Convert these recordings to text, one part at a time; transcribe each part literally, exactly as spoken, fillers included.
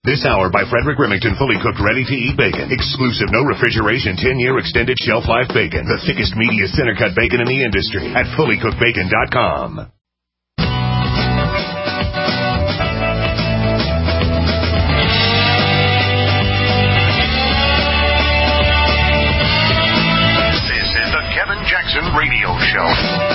This hour by Frederick Remington, fully cooked, ready-to-eat bacon. Exclusive, no refrigeration, ten-year extended shelf life bacon. The thickest, meatiest, center-cut bacon in the industry at fully cooked bacon dot com. This is the Kevin Jackson Radio Show.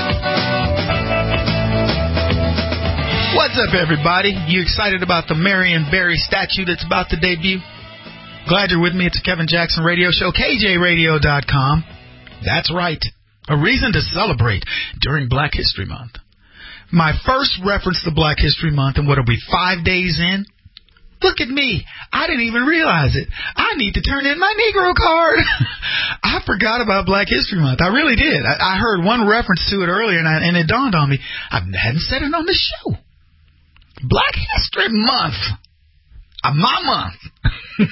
What's up, everybody? You excited about the Marion Barry statue that's about to debut? Glad you're with me. It's the Kevin Jackson Radio Show, K J radio dot com. That's right. A reason to celebrate during Black History Month. My first reference to Black History Month, and what are we, five days in? Look at me. I didn't even realize it. I need to turn in my Negro card. I forgot about Black History Month. I really did. I, I heard one reference to it earlier, and, I, and it dawned on me. I hadn't said it on the show. Black History Month. Uh, my month.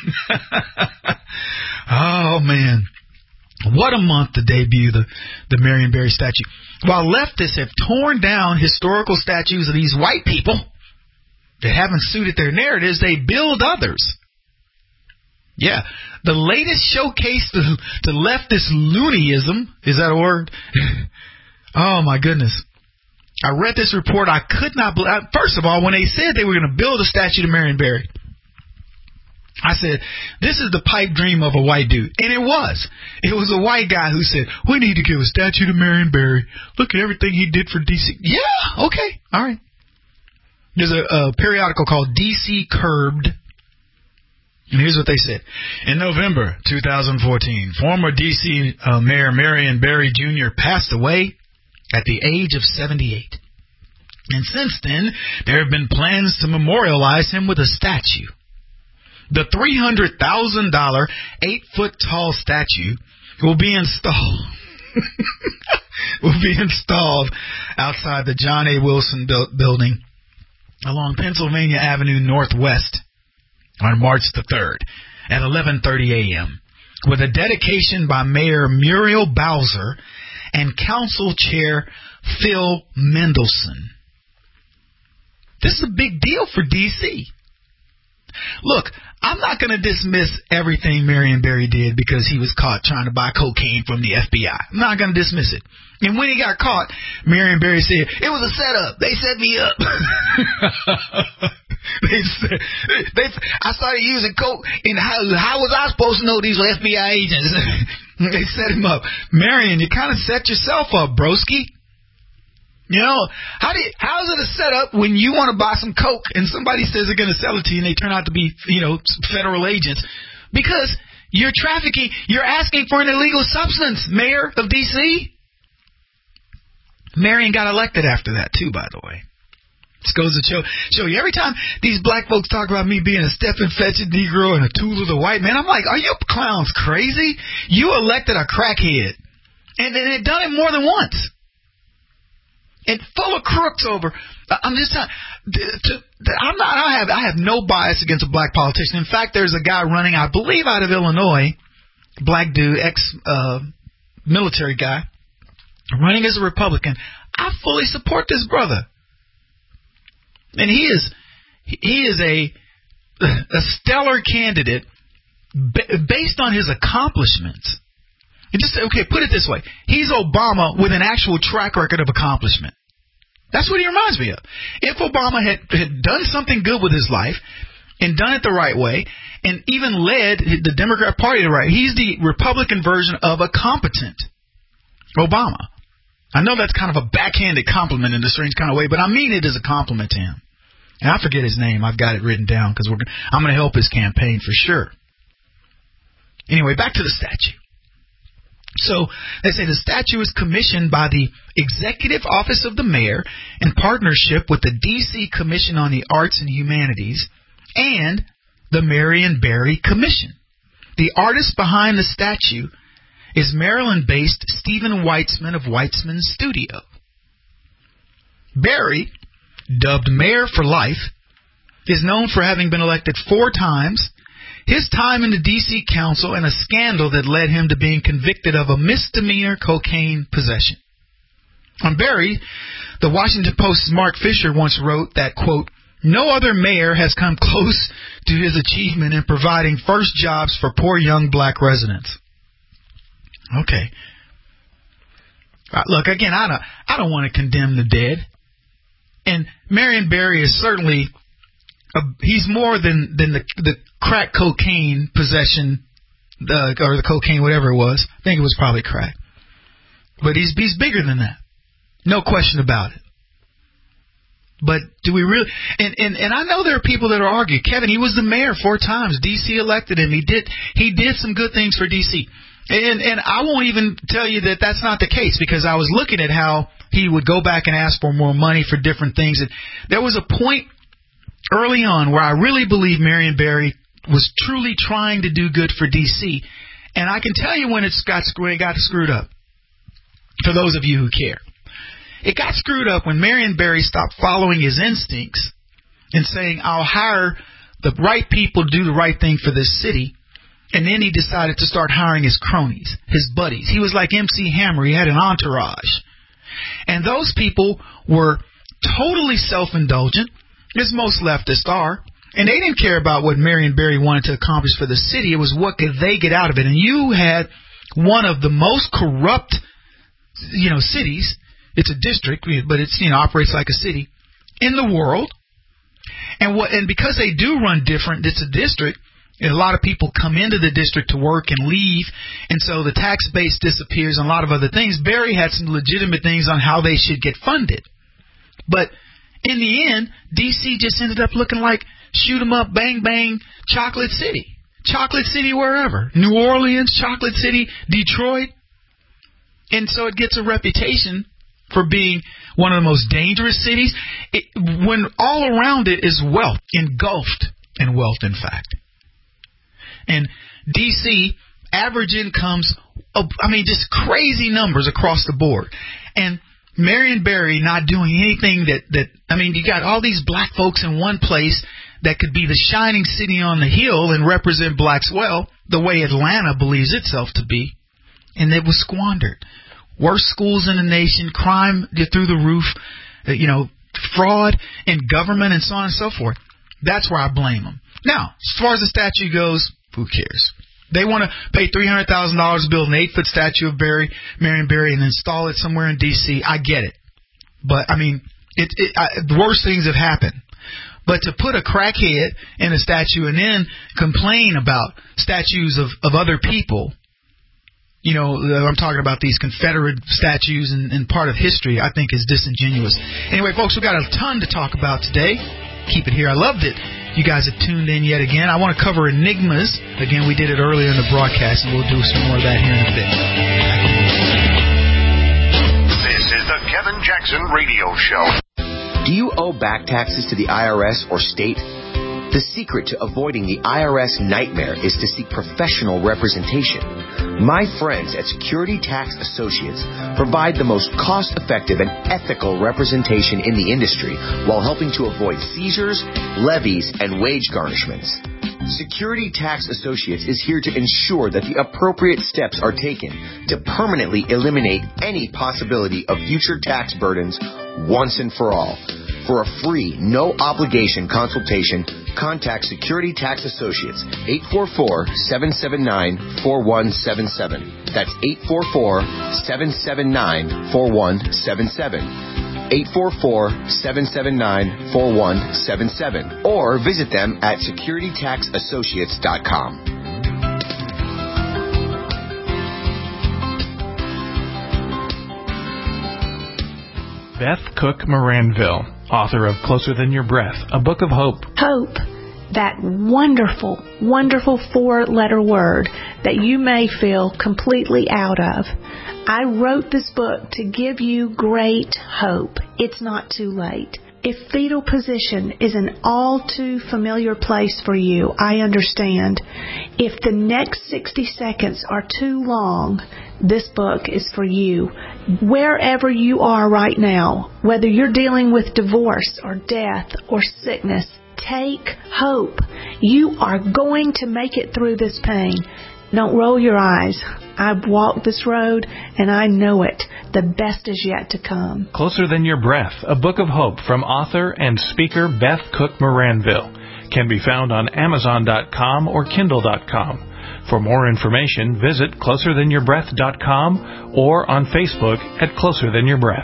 Oh, man. What a month to debut the, the Marion Barry statue. While leftists have torn down historical statues of these white people that haven't suited their narratives, they build others. Yeah, the latest showcase to, to leftist loonyism, is that a word? Oh, my goodness. I read this report. I could not believe. First of all, when they said they were going to build a statue to Marion Barry, I said, this is the pipe dream of a white dude. And it was. It was a white guy who said, we need to give a statue to Marion Barry. Look at everything he did for D C. Yeah, okay, all right. There's a, a periodical called D C Curbed. And here's what they said. In November twenty fourteen, former D C uh, Mayor Marion Barry Junior passed away at the age of seventy-eight. And since then, there have been plans to memorialize him with a statue. The three hundred thousand dollars, eight-foot-tall statue will be installed will be installed outside the John A. Wilson bu- building along Pennsylvania Avenue Northwest on March the third at eleven thirty a.m. with a dedication by Mayor Muriel Bowser and Council Chair Phil Mendelson. This is a big deal for D C. Look, I'm not going to dismiss everything Marion Barry did because he was caught trying to buy cocaine from the F B I. I'm not going to dismiss it. And when he got caught, Marion Barry said, it was a setup. They set me up. they said, they, I started using coke, and how, how was I supposed to know these were F B I agents? They set him up. Marion, you kind of set yourself up, broski. You know, how do you, how is it a setup when you want to buy some coke and somebody says they're going to sell it to you and they turn out to be, you know, federal agents? Because you're trafficking, you're asking for an illegal substance, Mayor of D C. Marion got elected after that, too, by the way. This goes to show, show you, every time these black folks talk about me being a Stephen Fetchit Negro and a tool of the white man, I'm like, are you clowns crazy? You elected a crackhead. And they've done it more than once. And full of crooks over. I'm just telling. I'm not. I have. I have no bias against a black politician. In fact, there's a guy running, I believe, out of Illinois, black dude, ex uh, military guy, running as a Republican. I fully support this brother, and he is he is a a stellar candidate based on his accomplishments. And just okay, put it this way. He's Obama with an actual track record of accomplishment. That's what he reminds me of. If Obama had, had done something good with his life and done it the right way and even led the Democrat Party the right, he's the Republican version of a competent Obama. I know that's kind of a backhanded compliment in a strange kind of way, but I mean it as a compliment to him. And I forget his name. I've got it written down because we're I'm going to help his campaign for sure. Anyway, back to the statue. So they say the statue is commissioned by the Executive Office of the Mayor in partnership with the D C Commission on the Arts and Humanities and the Marion Barry Commission. The artist behind the statue is Maryland-based Stephen Weitzman of Weitzman Studio. Barry, dubbed Mayor for Life, is known for having been elected four times, his time in the D C Council, and a scandal that led him to being convicted of a misdemeanor cocaine possession. On Barry, the Washington Post's Mark Fisher once wrote that, quote, No other mayor has come close to his achievement in providing first jobs for poor young black residents. Okay. Uh, look, again, I don't, I don't want to condemn the dead. And Marion Barry is certainly, a, he's more than, than the, the crack cocaine possession, uh, or the cocaine, whatever it was. I think it was probably crack. But he's, he's bigger than that. No question about it. But do we really, and, and, and I know there are people that are arguing, Kevin, he was the mayor four times. D C elected him. He did, he did some good things for D C. And, and I won't even tell you that that's not the case, because I was looking at how he would go back and ask for more money for different things. And there was a point early on where I really believe Marion Barry was truly trying to do good for D C. And I can tell you when it's got, when it got screwed up, for those of you who care. It got screwed up when Marion Barry stopped following his instincts and saying, I'll hire the right people to do the right thing for this city. And then he decided to start hiring his cronies, his buddies. He was like M C Hammer. He had an entourage. And those people were totally self-indulgent, as most leftists are. And they didn't care about what Marion Barry wanted to accomplish for the city. It was what could they get out of it. And you had one of the most corrupt, you know, cities. It's a district, but it's, you know, operates like a city in the world. And what, and because they do run different, it's a district, and a lot of people come into the district to work and leave, and so the tax base disappears and a lot of other things. Barry had some legitimate things on how they should get funded. But in the end, D C just ended up looking like shoot 'em up, bang, bang, Chocolate City. Chocolate City wherever. New Orleans, Chocolate City, Detroit. And so it gets a reputation for being one of the most dangerous cities, it, when all around it is wealth, engulfed in wealth, in fact. And D C, average incomes, I mean, just crazy numbers across the board. And Marion Barry not doing anything that, that, I mean, you got all these black folks in one place that could be the shining city on the hill and represent blacks well, the way Atlanta believes itself to be. And it was squandered. Worst schools in the nation, crime through the roof, you know, fraud in government and so on and so forth. That's where I blame them. Now, as far as the statue goes, who cares? They want to pay three hundred thousand dollars to build an eight-foot statue of Barry, Marion Barry and install it somewhere in D C. I get it. But, I mean, it, it, I, the worst things have happened. But to put a crackhead in a statue and then complain about statues of, of other people, you know, I'm talking about these Confederate statues and, and part of history, I think is disingenuous. Anyway, folks, we've got a ton to talk about today. Keep it here. I loved it. You guys have tuned in yet again. I want to cover enigmas. Again, we did it earlier in the broadcast, and we'll do some more of that here in a bit. This is the Kevin Jackson Radio Show. Do you owe back taxes to the I R S or state? The secret to avoiding the I R S nightmare is to seek professional representation. My friends at Security Tax Associates provide the most cost-effective and ethical representation in the industry while helping to avoid seizures, levies, and wage garnishments. Security Tax Associates is here to ensure that the appropriate steps are taken to permanently eliminate any possibility of future tax burdens once and for all. For a free, no-obligation consultation, contact Security Tax Associates, eight four four, seven seven nine, four one seven seven. That's eight four four, seven seven nine, four one seven seven. eight four four, seven seven nine, four one seven seven. Or visit them at security tax associates dot com. Beth Cook Moranville, author of Closer Than Your Breath, a book of hope. Hope, that wonderful, wonderful four-letter word that you may feel completely out of. I wrote this book to give you great hope. It's not too late. If fetal position is an all too familiar place for you, I understand. If the next sixty seconds are too long, this book is for you. Wherever you are right now, whether you're dealing with divorce or death or sickness, take hope. You are going to make it through this pain. Don't roll your eyes. I've walked this road, and I know it. The best is yet to come. Closer Than Your Breath, a book of hope from author and speaker Beth Cook Moranville, can be found on Amazon dot com or Kindle dot com. For more information, visit closer than your breath dot com or on Facebook at Closer Than Your Breath.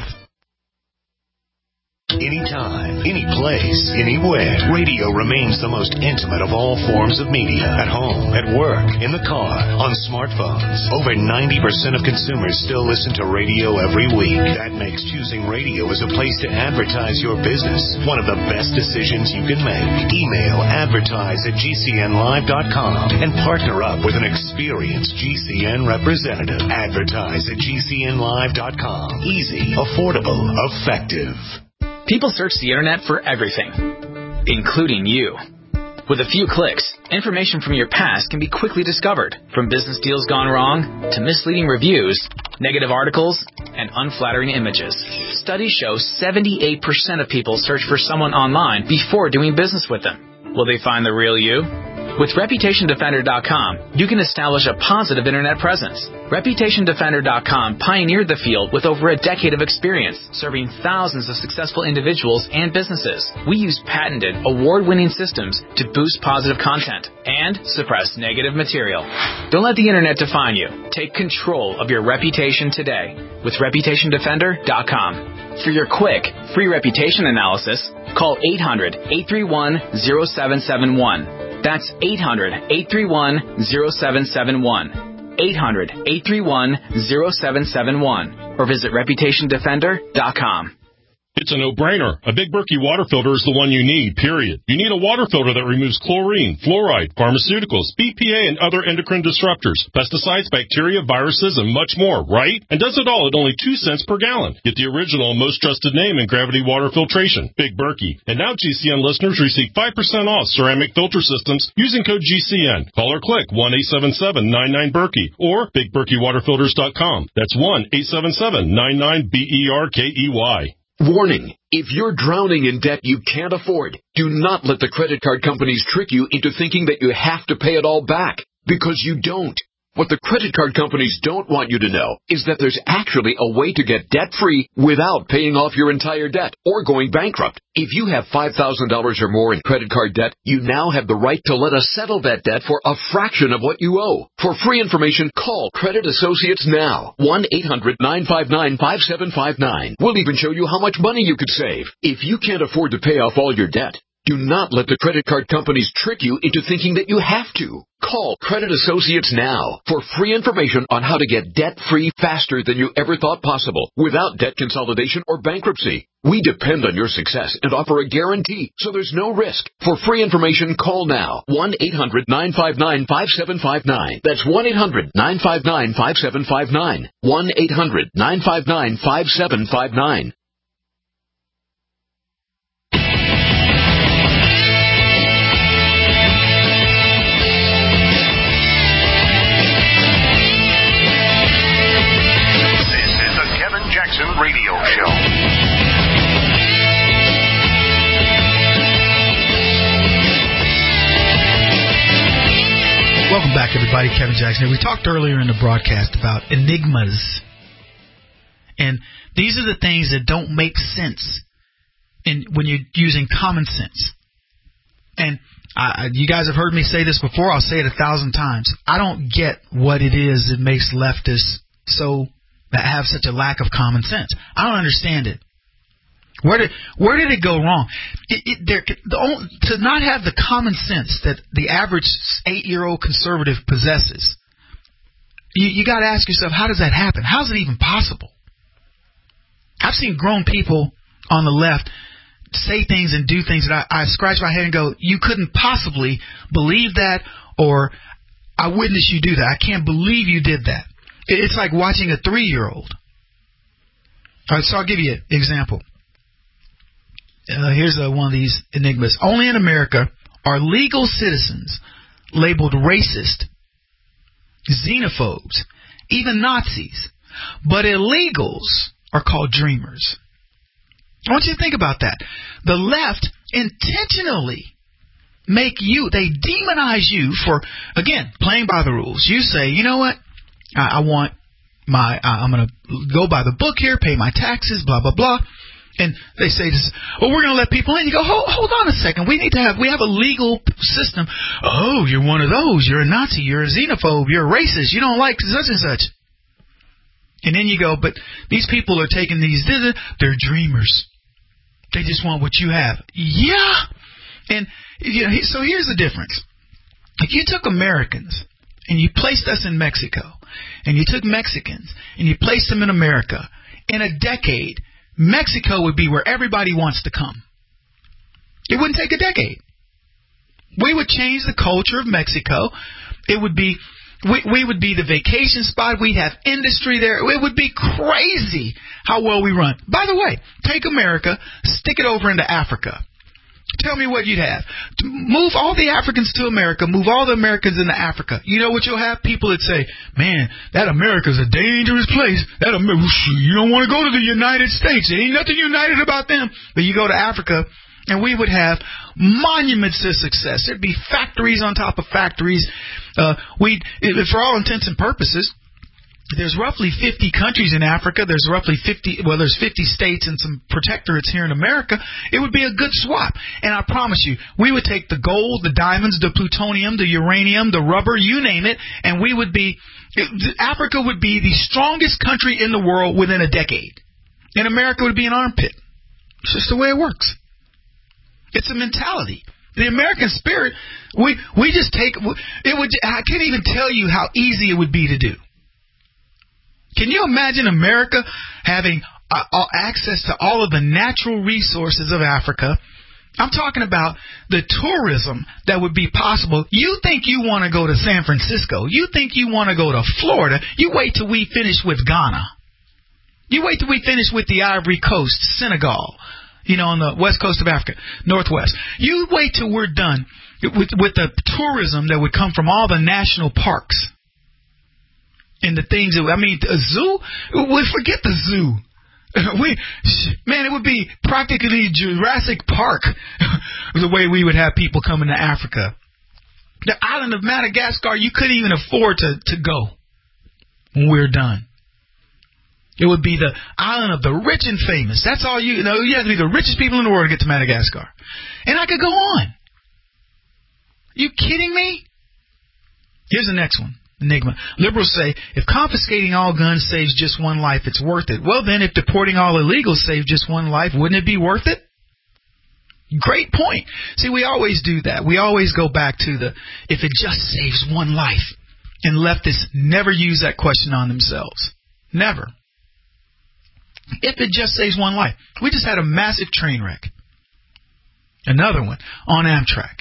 Anytime, any place, anywhere, radio remains the most intimate of all forms of media. At home, at work, in the car, on smartphones. Over ninety percent of consumers still listen to radio every week. That makes choosing radio as a place to advertise your business one of the best decisions you can make. Email advertise at G C N live dot com and partner up with an experienced G C N representative. Advertise at G C N live dot com. Easy, affordable, effective. People search the internet for everything, including you. With a few clicks, information from your past can be quickly discovered, from business deals gone wrong to misleading reviews, negative articles, and unflattering images. Studies show seventy-eight percent of people search for someone online before doing business with them. Will they find the real you? With Reputation Defender dot com, you can establish a positive internet presence. Reputation Defender dot com pioneered the field with over a decade of experience, serving thousands of successful individuals and businesses. We use patented, award-winning systems to boost positive content and suppress negative material. Don't let the internet define you. Take control of your reputation today with Reputation Defender dot com. For your quick, free reputation analysis, call eight hundred, eight three one, zero seven seven one. That's eight hundred, eight three one, zero seven seven one. eight hundred, eight three one, zero seven seven one. Or visit Reputation Defender dot com. It's a no-brainer. A Big Berkey water filter is the one you need, period. You need a water filter that removes chlorine, fluoride, pharmaceuticals, B P A, and other endocrine disruptors, pesticides, bacteria, viruses, and much more, right? And does it all at only two cents per gallon. Get the original and most trusted name in gravity water filtration, Big Berkey. And now G C N listeners receive five percent off ceramic filter systems using code G C N. Call or click one eight seven seven, nine nine, Berkey or big berkey water filters dot com. That's one eight seven seven, nine nine, B E R K E Y. Warning, if you're drowning in debt you can't afford, do not let the credit card companies trick you into thinking that you have to pay it all back, because you don't. What the credit card companies don't want you to know is that there's actually a way to get debt-free without paying off your entire debt or going bankrupt. If you have five thousand dollars or more in credit card debt, you now have the right to let us settle that debt for a fraction of what you owe. For free information, call Credit Associates now. one eight hundred, nine five nine, five seven five nine. We'll even show you how much money you could save. If you can't afford to pay off all your debt, do not let the credit card companies trick you into thinking that you have to. Call Credit Associates now for free information on how to get debt-free faster than you ever thought possible without debt consolidation or bankruptcy. We depend on your success and offer a guarantee, so there's no risk. For free information, call now. one eight hundred, nine five nine, five seven five nine. That's one eight hundred, nine five nine, five seven five nine. one eight hundred, nine five nine, five seven five nine. Radio Show. Welcome back, everybody. Kevin Jackson here. We talked earlier in the broadcast about enigmas. And these are the things that don't make sense in, when you're using common sense. And I, you guys have heard me say this before. I'll say it a thousand times. I don't get what it is that makes leftists so that have such a lack of common sense. I don't understand it. Where did where did it go wrong? It, it, there, the only, to not have the common sense that the average eight-year-old conservative possesses, you, you got to ask yourself, how does that happen? How is it even possible? I've seen grown people on the left say things and do things that I, I scratch my head and go, you couldn't possibly believe that, or I witnessed you do that. I can't believe you did that. It's like watching a three-year-old. All right, so I'll give you an example. Uh, here's uh, one of these enigmas. Only in America are legal citizens labeled racist, xenophobes, even Nazis, but illegals are called dreamers. I want you to think about that. The left intentionally make you, they demonize you for, again, playing by the rules. You say, you know what, I, I want my, I, I'm going to go by the book here, pay my taxes, blah, blah, blah. And they say this, well, we're going to let people in. You go, hold, hold on a second. We need to have, we have a legal system. Oh, you're one of those. You're a Nazi. You're a xenophobe. You're a racist. You don't like such and such. And then you go, but these people are taking these, they're dreamers. They just want what you have. Yeah. And you know, so here's the difference. If you took Americans and you placed us in Mexico, and you took Mexicans and you placed them in America, in a decade, Mexico would be where everybody wants to come. It wouldn't take a decade. We would change the culture of Mexico. It would be, we, we would be the vacation spot. We'd have industry there. It would be crazy how well we run. By the way, take America, stick it over into Africa. Tell me what you'd have. Move all the Africans to America. Move all the Americans into Africa. You know what you'll have? People that say, man, that America's a dangerous place. That America, you don't want to go to the United States. There ain't nothing united about them. But you go to Africa, and we would have monuments to success. There'd be factories on top of factories. Uh, we'd, for all intents and purposes, there's roughly fifty countries in Africa. There's roughly fifty, well, there's fifty states and some protectorates here in America. It would be a good swap. And I promise you, we would take the gold, the diamonds, the plutonium, the uranium, the rubber, you name it, and we would be, Africa would be the strongest country in the world within a decade. And America would be an armpit. It's just the way it works. It's a mentality. The American spirit, we, we just take, it would, I can't even tell you how easy it would be to do. Can you imagine America having uh, access to all of the natural resources of Africa? I'm talking about the tourism that would be possible. You think you want to go to San Francisco. You think you want to go to Florida. You wait till we finish with Ghana. You wait till we finish with the Ivory Coast, Senegal, you know, on the west coast of Africa, northwest. You wait till we're done with, with the tourism that would come from all the national parks. And the things that, I mean, a zoo, we forget the zoo. We, man, it would be practically Jurassic Park the way we would have people coming to Africa. The island of Madagascar, you couldn't even afford to, to go when we're done. It would be the island of the rich and famous. That's all you, you know, you have to be the richest people in the world to get to Madagascar. And I could go on. You kidding me? Here's the next one. Enigma. Liberals say, if confiscating all guns saves just one life, it's worth it. Well, then, if deporting all illegals saves just one life, wouldn't it be worth it? Great point. See, we always do that. We always go back to the, if it just saves one life. And leftists never use that question on themselves. Never. If it just saves one life. We just had a massive train wreck. Another one on Amtrak.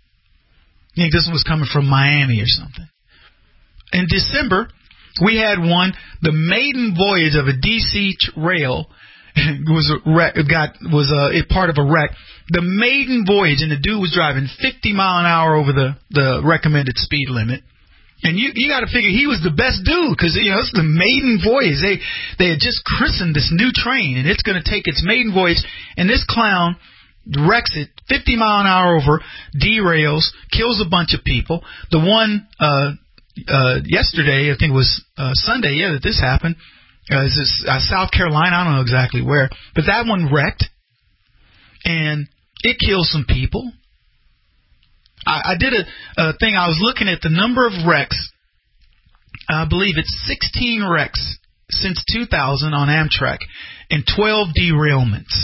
I think this one was coming from Miami or something. In December, we had one, the maiden voyage of a D C rail was a wreck, got was a, a part of a wreck. The maiden voyage, and the dude was driving fifty mile an hour over the, the recommended speed limit. And you you got to figure he was the best dude because, you know, it's the maiden voyage. They they had just christened this new train, and it's going to take its maiden voyage. And this clown wrecks it fifty mile an hour over, derails, kills a bunch of people. The one uh Uh, yesterday, I think it was uh, Sunday, yeah, that this happened. Uh, is this uh, South Carolina? I don't know exactly where, but that one wrecked, and it killed some people. I, I did a, a thing. I was looking at the number of wrecks. I believe it's sixteen wrecks since two thousand on Amtrak, and twelve derailments.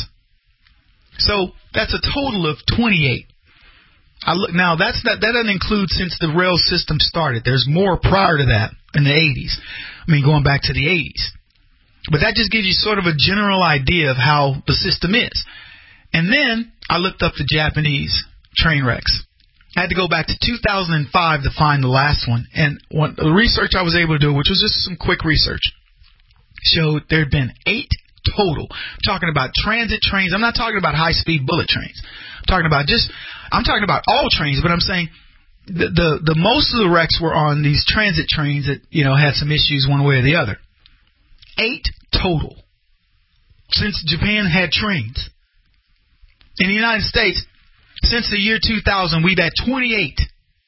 So that's a total of twenty-eight. I look now. That's that. That doesn't include since the rail system started. There's more prior to that in the eighties. I mean, going back to the eighties. But that just gives you sort of a general idea of how the system is. And then I looked up the Japanese train wrecks. I had to go back to two thousand five to find the last one. And what, the research I was able to do, which was just some quick research, showed there had been eight total. I'm talking about transit trains. I'm not talking about high-speed bullet trains. I'm talking about just. I'm talking about all trains, but I'm saying the, the the most of the wrecks were on these transit trains that, you know, had some issues one way or the other. Eight total since Japan had trains. In the United States, Since the year two thousand, we've had twenty-eight.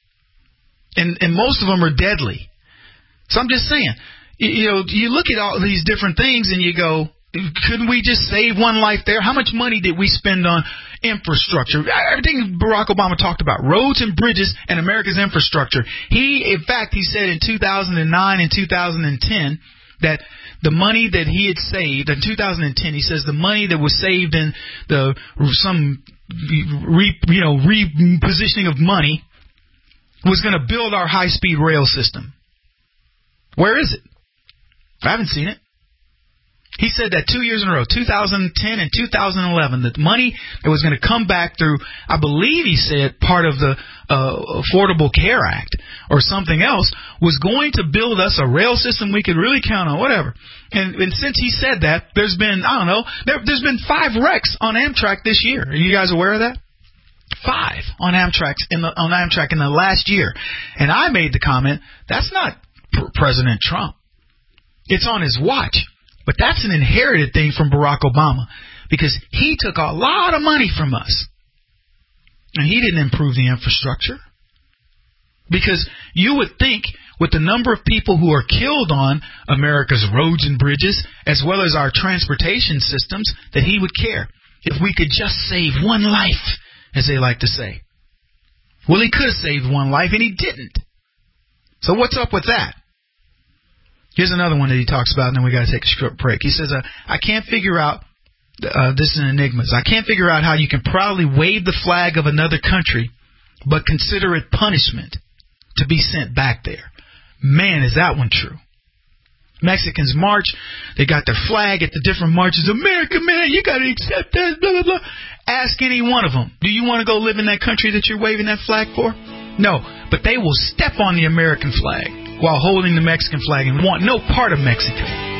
And, and most of them are deadly. So I'm just saying, you, you know, you look at all these different things and you go, couldn't we just save one life there? How much money did we spend on infrastructure? Everything Barack Obama talked about, roads and bridges and America's infrastructure. He, in fact, he said in two thousand nine and two thousand ten that the money that he had saved, in two thousand ten, he says the money that was saved in the some re, you know repositioning of money was going to build our high-speed rail system. Where is it? I haven't seen it. He said that two years in a row, two thousand ten and two thousand eleven, that the money that was going to come back through, I believe he said, part of the uh, Affordable Care Act or something else, was going to build us a rail system we could really count on, whatever. And, and since he said that, there's been, I don't know, there, there's been five wrecks on Amtrak this year. Are you guys aware of that? Five on Amtrak in the, on Amtrak in the last year. And I made the comment, that's not President Trump. It's on his watch. But that's an inherited thing from Barack Obama, because he took a lot of money from us. And he didn't improve the infrastructure. Because you would think with the number of people who are killed on America's roads and bridges, as well as our transportation systems, that he would care if we could just save one life, as they like to say. Well, he could have saved one life, and he didn't. So what's up with that? Here's another one that he talks about, and then we got to take a short break. He says, uh, I can't figure out, uh, this is an enigma, I can't figure out how you can proudly wave the flag of another country, but consider it punishment to be sent back there. Man, is that one true. Mexicans march, they got their flag at the different marches. America, man, you got to accept that, blah, blah, blah. Ask any one of them, do you want to go live in that country that you're waving that flag for? No, but they will step on the American flag while holding the Mexican flag and want no part of Mexico.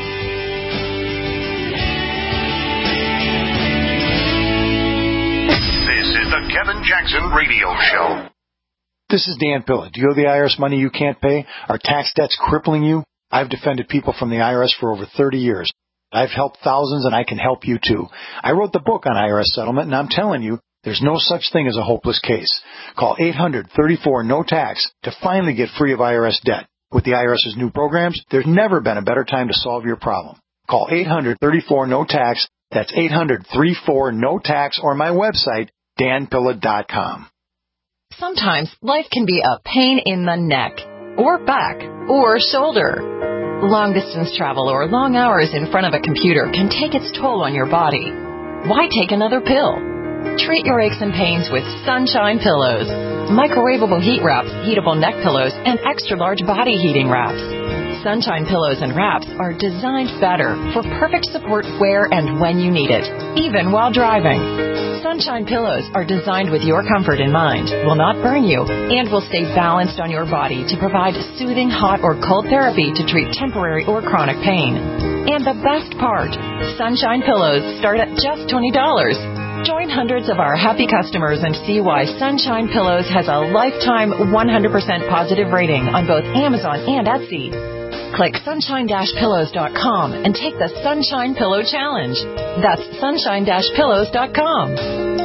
This is the Kevin Jackson Radio Show. This is Dan Pilla. Do you owe the I R S money you can't pay? Are tax debts crippling you? I've defended people from the I R S for over thirty years. I've helped thousands, and I can help you too. I wrote the book on I R S settlement, and I'm telling you, there's no such thing as a hopeless case. Call eight hundred, thirty-four, no tax to finally get free of I R S debt. With the IRS's new programs, there's never been a better time to solve your problem. Call eight hundred, thirty-four, no tax. That's eight hundred, thirty-four, no tax, or my website, dan pilla dot com. Sometimes life can be a pain in the neck, or back, or shoulder. Long-distance travel or long hours in front of a computer can take its toll on your body. Why take another pill? Treat your aches and pains with Sunshine Pillows. Microwavable heat wraps, heatable neck pillows, and extra-large body heating wraps. Sunshine Pillows and wraps are designed better for perfect support where and when you need it, even while driving. Sunshine Pillows are designed with your comfort in mind, will not burn you, and will stay balanced on your body to provide soothing hot or cold therapy to treat temporary or chronic pain. And the best part, Sunshine Pillows start at just twenty dollars. Join hundreds of our happy customers and see why Sunshine Pillows has a lifetime one hundred percent positive rating on both Amazon and Etsy. Click sunshine dash pillows dot com and take the Sunshine Pillow Challenge. That's sunshine dash pillows dot com.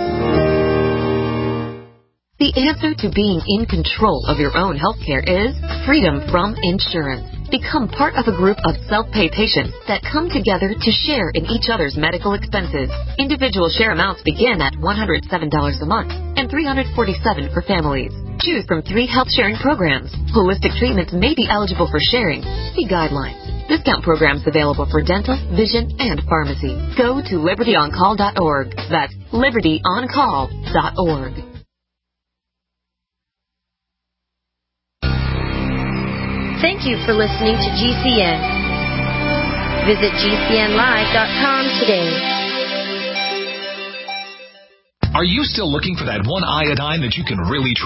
The answer to being in control of your own healthcare is freedom from insurance. Become part of a group of self-pay patients that come together to share in each other's medical expenses. Individual share amounts begin at one hundred seven dollars a month and three hundred forty-seven dollars for families. Choose from three health sharing programs. Holistic treatments may be eligible for sharing. See guidelines. Discount programs available for dental, vision, and pharmacy. Go to liberty on call dot org. That's liberty on call dot org. Thank you for listening to G C N. Visit G C N live dot com today. Are you still looking for that one iodine that you can really trust?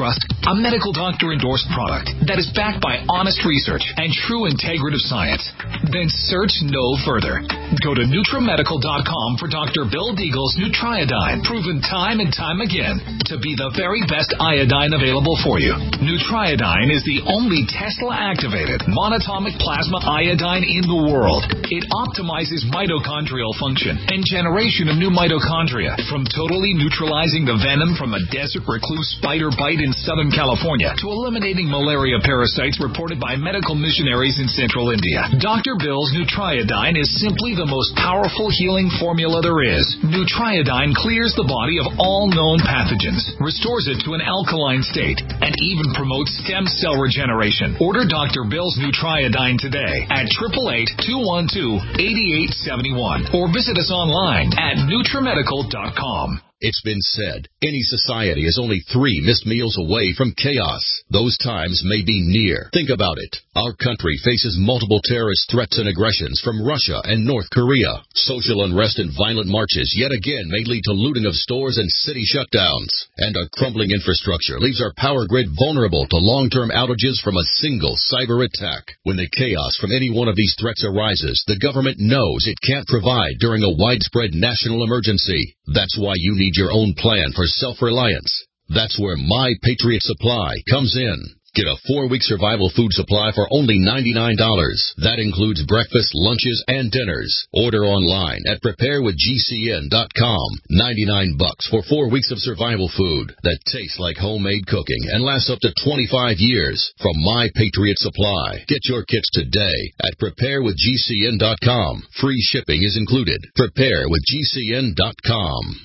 a medical doctor-endorsed product that is backed by honest research and true integrative science, then search no further. Go to NutriMedical dot com for Doctor Bill Deagle's Nutriodine, proven time and time again to be the very best iodine available for you. Nutriodine is the only Tesla-activated monatomic plasma iodine in the world. It optimizes mitochondrial function and generation of new mitochondria, from totally neutralizing the venom from a desert recluse spider bite in Southern California to eliminating malaria parasites reported by medical missionaries in central India. Doctor Bill's Nutriodine is simply the most powerful healing formula there is. Nutriodine clears the body of all known pathogens, restores it to an alkaline state, and even promotes stem cell regeneration. Order Doctor Bill's Nutriodine today at eight eight eight, two one two, eight eight seven one or visit us online at NutriMedical dot com. It's been said, any society is only three missed meals away from chaos. Those times may be near. Think about it. Our country faces multiple terrorist threats and aggressions from Russia and North Korea. Social unrest and violent marches yet again may lead to looting of stores and city shutdowns. And a crumbling infrastructure leaves our power grid vulnerable to long-term outages from a single cyber attack. When the chaos from any one of these threats arises, the government knows it can't provide during a widespread national emergency. That's why you need your own plan for self-reliance. That's where My Patriot Supply comes in. Get a four-week survival food supply for only ninety-nine dollars. That includes breakfast, lunches, and dinners. Order online at prepare with G C N dot com. ninety-nine bucks for four weeks of survival food that tastes like homemade cooking and lasts up to twenty-five years from My Patriot Supply. Get your kits today at prepare with G C N dot com. Free shipping is included. prepare with G C N dot com.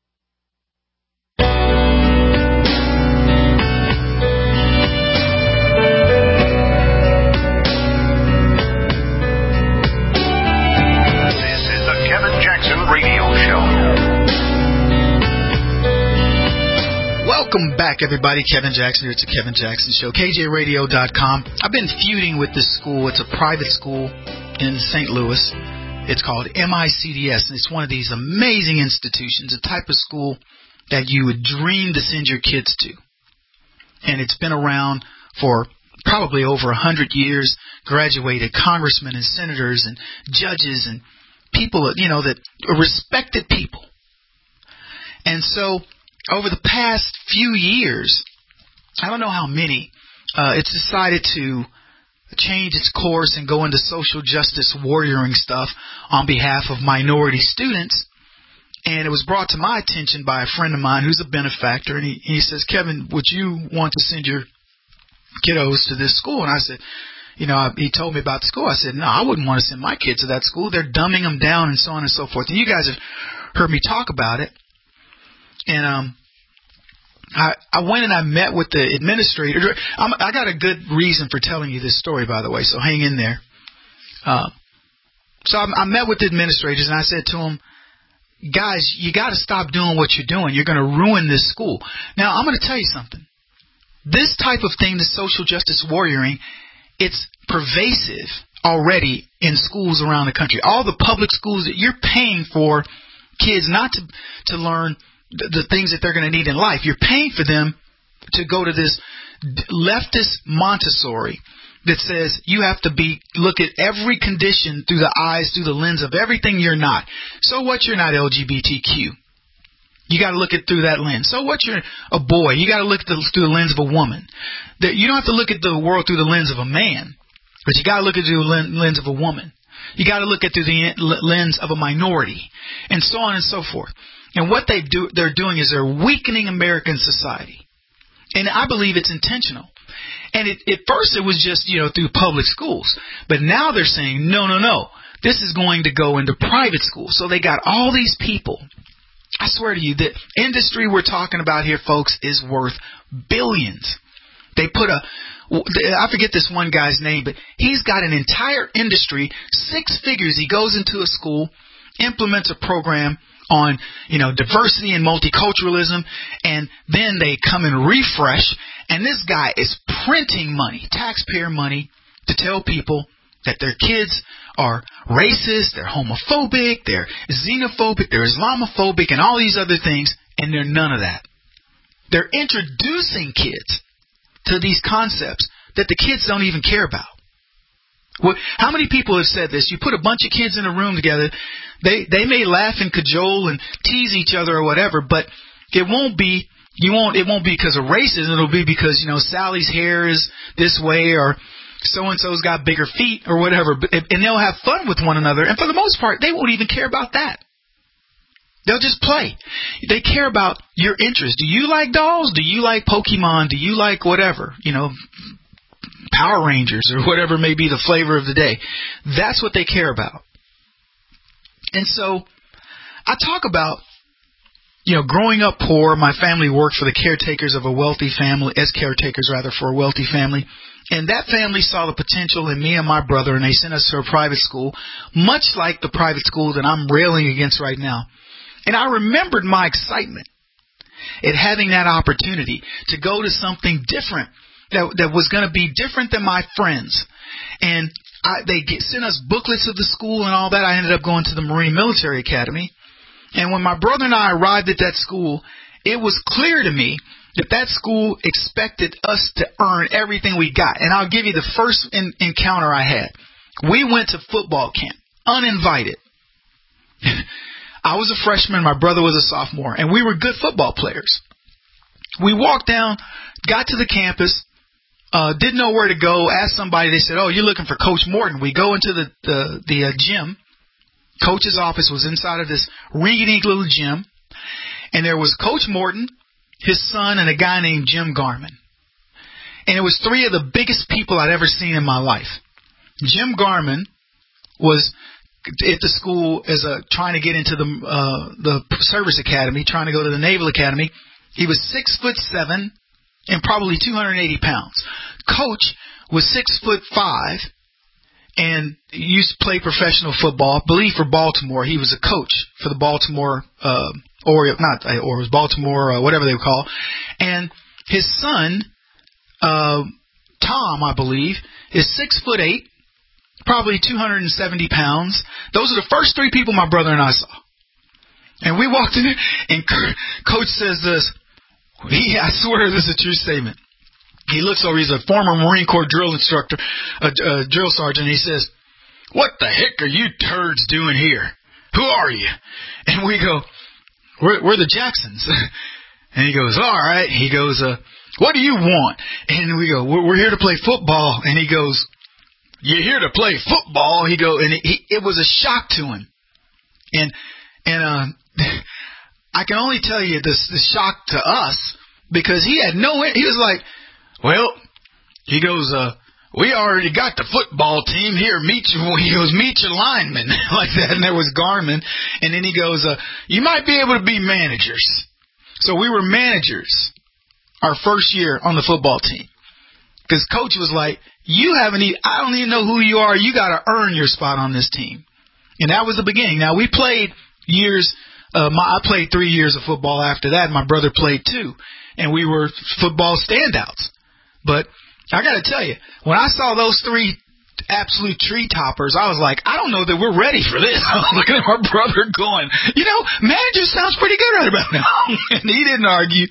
Welcome back, everybody. Kevin Jackson here. It's the Kevin Jackson Show. K J radio dot com. I've been feuding with this school. It's a private school in Saint Louis. It's called M I C D S, and it's one of these amazing institutions, a type of school that you would dream to send your kids to. And it's been around for probably over a hundred years, graduated congressmen and senators and judges and people, you know, that are respected people. And so over the past few years, I don't know how many, uh, it's decided to change its course and go into social justice warrioring stuff on behalf of minority students. And it was brought to my attention by a friend of mine who's a benefactor. And he, he says, Kevin, would you want to send your kiddos to this school? And I said, you know, he told me about the school. I said, no, I wouldn't want to send my kids to that school. They're dumbing them down and so on and so forth. And you guys have heard me talk about it. And um, I, I went and I met with the administrator. I'm, I got a good reason for telling you this story, by the way, so hang in there. Uh, so I, I met with the administrators, and I said to them, guys, you got to stop doing what you're doing. You're going to ruin this school. Now, I'm going to tell you something. This type of thing, the social justice warrioring, it's pervasive already in schools around the country. All the public schools that you're paying for kids not to, to learn the things that they're going to need in life. You're paying for them to go to this leftist Montessori that says you have to be look at every condition through the eyes, through the lens of everything you're not. So what, you're not L G B T Q? You got to look at through that lens. So what, you're a boy? You got to look at the, through the lens of a woman. That you don't have to look at the world through the lens of a man, but you got to look at through the lens of a woman. You got to look at through the lens of a minority, and so on and so forth. And what they do, they're doing is they're weakening American society. And I believe it's intentional. And it, at first it was just, you know, through public schools. But now they're saying, no, no, no. This is going to go into private schools. So they got all these people. I swear to you, the industry we're talking about here, folks, is worth billions. They put a, I forget this one guy's name, but he's got an entire industry, six figures. He goes into a school, implements a program on, you know, diversity and multiculturalism, and then they come and refresh, and this guy is printing money, taxpayer money, to tell people that their kids are racist, they're homophobic, they're xenophobic, they're Islamophobic, and all these other things, and they're none of that. They're introducing kids to these concepts that the kids don't even care about. Well, how many people have said this? You put a bunch of kids in a room together, they they may laugh and cajole and tease each other or whatever, but it won't be you won't it won't be because of racism. It'll be because, you know, Sally's hair is this way, or so and so's got bigger feet or whatever. And they'll have fun with one another. And for the most part, they won't even care about that. They'll just play. They care about your interest. Do you like dolls? Do you like Pokemon? Do you like whatever? You know, Power Rangers or whatever may be the flavor of the day. That's what they care about. And so I talk about, you know, growing up poor. My family worked for the caretakers of a wealthy family, as caretakers rather, for a wealthy family. And that family saw the potential in me and my brother, and they sent us to a private school, much like the private school that I'm railing against right now. And I remembered my excitement at having that opportunity to go to something different that, that was going to be different than my friends. And I, they get, sent us booklets of the school and all that. I ended up going to the Marine Military Academy. And when my brother and I arrived at that school, it was clear to me that that school expected us to earn everything we got. And I'll give you the first in, encounter I had. We went to football camp, uninvited. I was a freshman, my brother was a sophomore, and we were good football players. We walked down, got to the campus, uh, didn't know where to go, asked somebody, they said, oh, you're looking for Coach Morton. We go into the, the, the uh, gym. Coach's office was inside of this rinky-dink little gym, and there was Coach Morton, his son, and a guy named Jim Garman. And it was three of the biggest people I'd ever seen in my life. Jim Garman was at the school as a trying to get into the uh, the service academy, trying to go to the Naval Academy. He was six foot seven and probably two hundred eighty pounds. Coach was six foot five and used to play professional football. I believe for Baltimore, he was a coach for the Baltimore uh, or not or it was Baltimore uh, whatever they would call. And his son, uh, Tom, I believe, is six foot eight. Probably two hundred seventy pounds. Those are the first three people my brother and I saw. And we walked in there, and Coach says this. He, I swear this is a true statement. He looks over. He's a former Marine Corps drill instructor, a, a drill sergeant. He says, what the heck are you turds doing here? Who are you? And we go, we're, we're the Jacksons. And he goes, all right. He goes, uh, what do you want? And we go, we're, we're here to play football. And he goes, you're here to play football. He go, and it, he, it was a shock to him. And, and, uh, I can only tell you this, the shock to us because he had no, he was like, well, he goes, uh, we already got the football team here. Meet your, he goes, meet your linemen like that. And there was Garmin. And then he goes, uh, you might be able to be managers. So we were managers our first year on the football team. Because Coach was like, you haven't even, I don't even know who you are. You got to earn your spot on this team. And that was the beginning. Now, we played years, uh, my, I played three years of football after that. My brother played two. And we were football standouts. But I got to tell you, when I saw those three absolute tree toppers, I was like, I don't know that we're ready for this. I was looking at my brother going, you know, manager sounds pretty good right about now. And he didn't argue.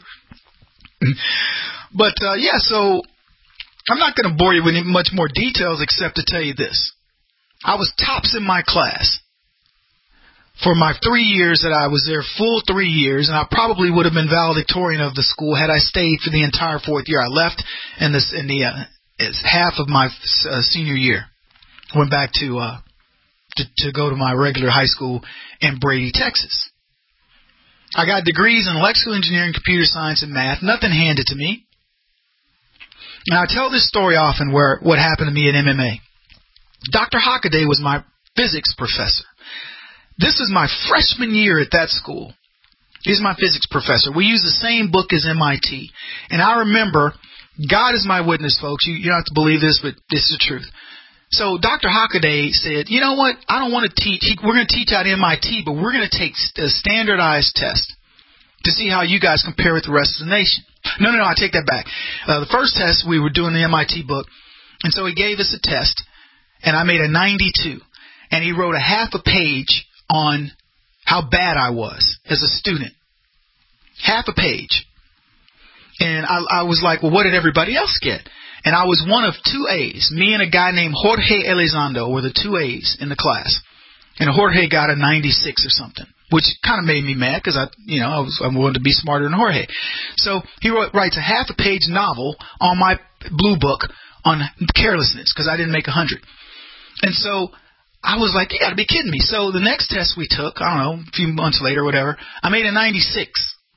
But, uh, yeah, so I'm not going to bore you with much more details except to tell you this. I was tops in my class for my three years that I was there, full three years, and I probably would have been valedictorian of the school had I stayed for the entire fourth year. I left in, this, in the uh, half of my uh, senior year. Went back to, uh, to to go to my regular high school in Brady, Texas. I got degrees in electrical engineering, computer science, and math. Nothing handed to me. Now, I tell this story often where what happened to me at M M A. Doctor Hockaday was my physics professor. This is my freshman year at that school. He's my physics professor. We use the same book as M I T. And I remember, God is my witness, folks. You, you don't have to believe this, but this is the truth. So Doctor Hockaday said, you know what? I don't want to teach. He, we're going to teach out M I T, but we're going to take a standardized test to see how you guys compare with the rest of the nation. No, no, no, I take that back. Uh, the first test, we were doing the M I T book, and so he gave us a test, and I made a ninety-two, and he wrote a half a page on how bad I was as a student. Half a page. And I, I was like, well, what did everybody else get? And I was one of two A's. Me and a guy named Jorge Elizondo were the two A's in the class. And Jorge got a ninety-six or something, which kind of made me mad because I, you know, I was I wanted to be smarter than Jorge. So he wrote, writes a half a page novel on my blue book on carelessness because I didn't make a hundred. And so I was like, you got to be kidding me. So the next test we took, I don't know, a few months later or whatever, I made a ninety-six.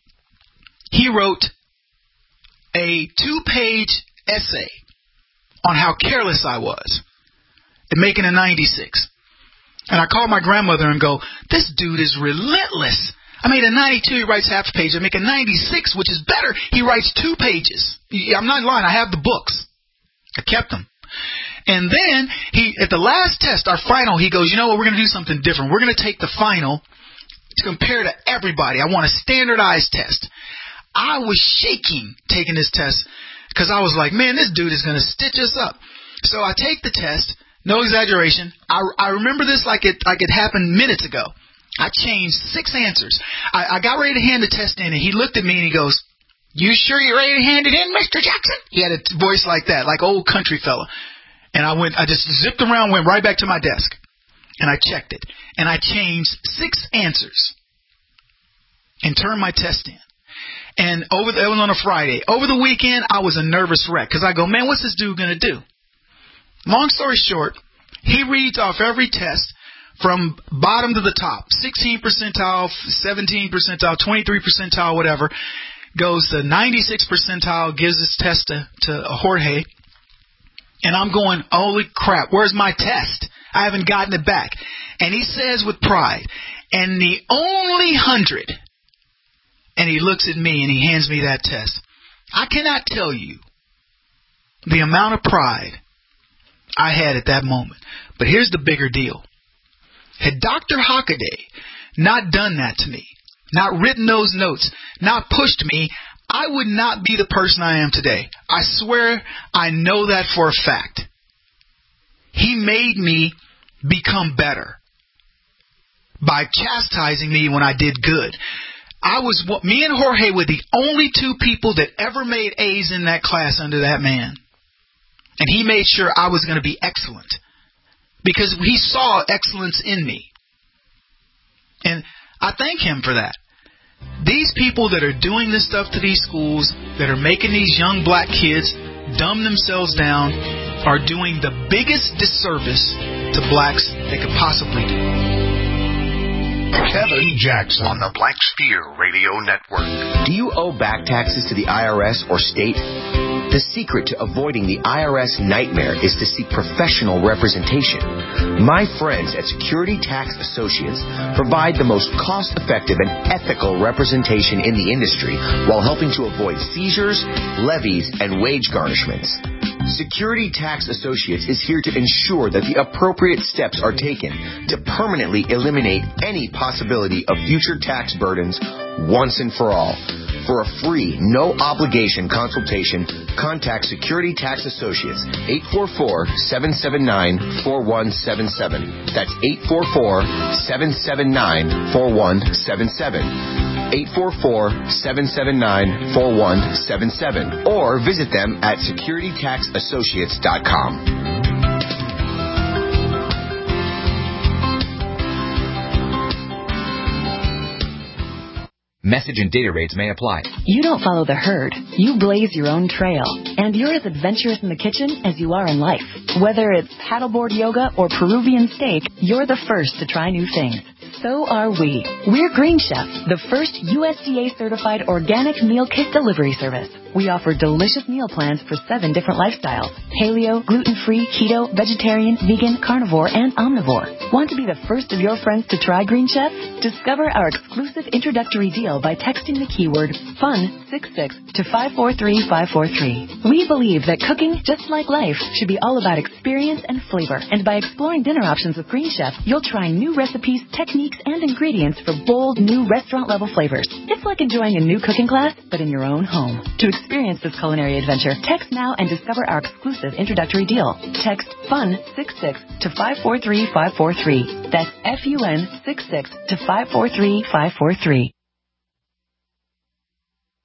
He wrote a two-page essay on how careless I was and making a ninety-six. And I called my grandmother and go, this dude is relentless. I made a ninety-two, he writes half a page. I make a ninety-six, which is better. He writes two pages. I'm not lying, I have the books. I kept them. And then, he at the last test, our final, he goes, you know what, we're going to do something different. We're going to take the final to compare to everybody. I want a standardized test. I was shaking taking this test because I was like, man, this dude is going to stitch us up. So I take the test. No exaggeration. I, I remember this like it like it happened minutes ago. I changed six answers. I, I got ready to hand the test in, and he looked at me and he goes, you sure you're ready to hand it in, Mister Jackson? He had a voice like that, like old country fella. And I went, I just zipped around, went right back to my desk, and I checked it. And I changed six answers and turned my test in. And over the, it was on a Friday. Over the weekend, I was a nervous wreck because I go, man, what's this dude going to do? Long story short, he reads off every test from bottom to the top, sixteen percentile, seventeen percentile, twenty-three percentile, whatever, goes to ninety-six percentile, gives his test to, to Jorge, and I'm going, holy crap, where's my test? I haven't gotten it back. And he says with pride, and the only hundred, and he looks at me and he hands me that test. I cannot tell you the amount of pride I had at that moment. But here's the bigger deal. Had Doctor Hockaday not done that to me, not written those notes, not pushed me, I would not be the person I am today. I swear I know that for a fact. He made me become better by chastising me when I did good. I was, me and Jorge were the only two people that ever made A's in that class under that man. And he made sure I was going to be excellent because he saw excellence in me. And I thank him for that. These people that are doing this stuff to these schools, that are making these young black kids dumb themselves down, are doing the biggest disservice to blacks they could possibly do. Kevin Jackson on the Black Sphere Radio Network. Do you owe back taxes to the I R S or state? The secret to avoiding the I R S nightmare is to seek professional representation. My friends at Security Tax Associates provide the most cost-effective and ethical representation in the industry while helping to avoid seizures, levies, and wage garnishments. Security Tax Associates is here to ensure that the appropriate steps are taken to permanently eliminate any possibility of future tax burdens once and for all. For a free, no-obligation consultation, contact Security Tax Associates, eight four four, seven seven nine, four one seven seven. That's eight four four, seven seven nine, four one seven seven. eight four four, seven seven nine, four one seven seven. Or visit them at security tax associates dot com. Message and data rates may apply. You don't follow the herd. You blaze your own trail. And you're as adventurous in the kitchen as you are in life. Whether it's paddleboard yoga or Peruvian steak, you're the first to try new things. So are we. We're Green Chef, the first U S D A-certified organic meal kit delivery service. We offer delicious meal plans for seven different lifestyles: paleo, gluten-free, keto, vegetarian, vegan, carnivore, and omnivore. Want to be the first of your friends to try Green Chef? Discover our exclusive introductory deal by texting the keyword FUN sixty-six to five four three five four three. We believe that cooking, just like life, should be all about experience and flavor. And by exploring dinner options with Green Chef, you'll try new recipes, techniques, and ingredients for bold, new restaurant-level flavors. It's like enjoying a new cooking class, but in your own home. To experience this culinary adventure, text now and discover our exclusive introductory deal. Text FUN sixty-six to five four three five four three. That's F U N sixty-six to five four three five four three.